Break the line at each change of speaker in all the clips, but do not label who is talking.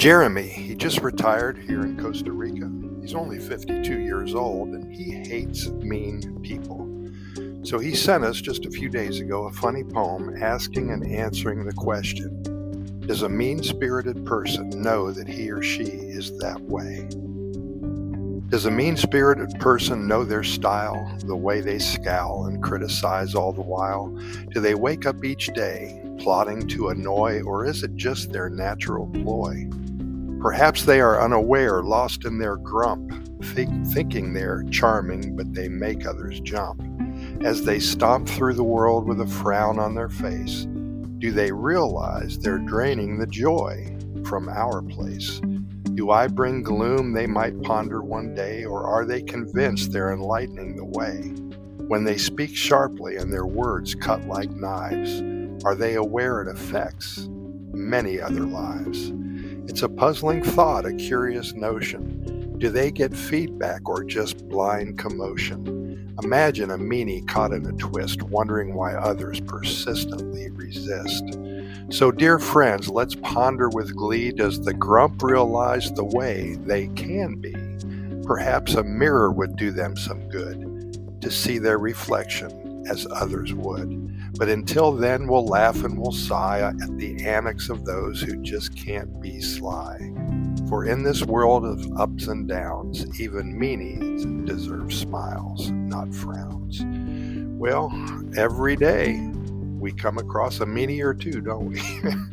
Jeremy, he just retired here in Costa Rica. He's only 52 years old and he hates mean people. So he sent us just a few days ago a funny poem asking and answering the question, does a mean-spirited person know that he or she is that way? Does a mean-spirited person know their style, the way they scowl and criticize all the while? Do they wake up each day plotting to annoy, or is it just their natural ploy? Perhaps they are unaware, lost in their grump, thinking they're charming, but they make others jump. As they stomp through the world with a frown on their face, do they realize they're draining the joy from our place? Do I bring gloom, they might ponder one day, or are they convinced they're enlightening the way? When they speak sharply and their words cut like knives, are they aware it affects many other lives? It's a puzzling thought, a curious notion. Do they get feedback or just blind commotion? Imagine a meanie caught in a twist, wondering why others persistently resist. So, dear friends, let's ponder with glee, does the grump realize the way they can be? Perhaps a mirror would do them some good, to see their reflection as others would. But until then, we'll laugh and we'll sigh at the antics of those who just can't be sly. For in this world of ups and downs, even meanies deserve smiles, not frowns. Well, every day we come across a meanie or two, don't we?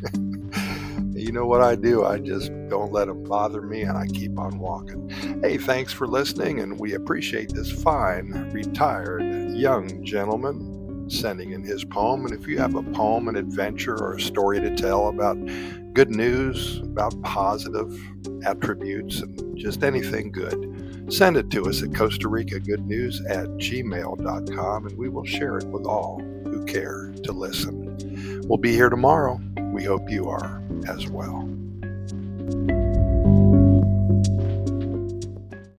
You know what I do? I just don't let them bother me and I keep on walking. Hey, thanks for listening, and we appreciate this fine, retired young gentleman sending in his poem. And if you have a poem, an adventure, or a story to tell about good news, about positive attributes, and just anything good, send it to us at Costa Rica Good News at gmail.com, and we will share it with all who care to listen. We'll be here tomorrow. We hope you are as well.